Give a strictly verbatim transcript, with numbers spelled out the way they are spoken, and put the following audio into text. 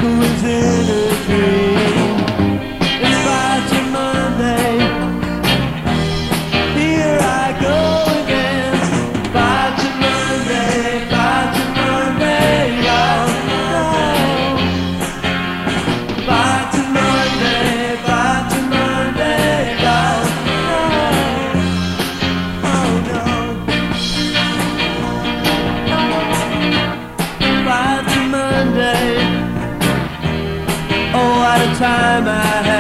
who is in a dream. It's back to Monday. Here I go again. Back to Monday, back to Monday, yeah. Back to Monday, back to Monday, yeah. Oh no. Back to Monday. Oh, what a time I had.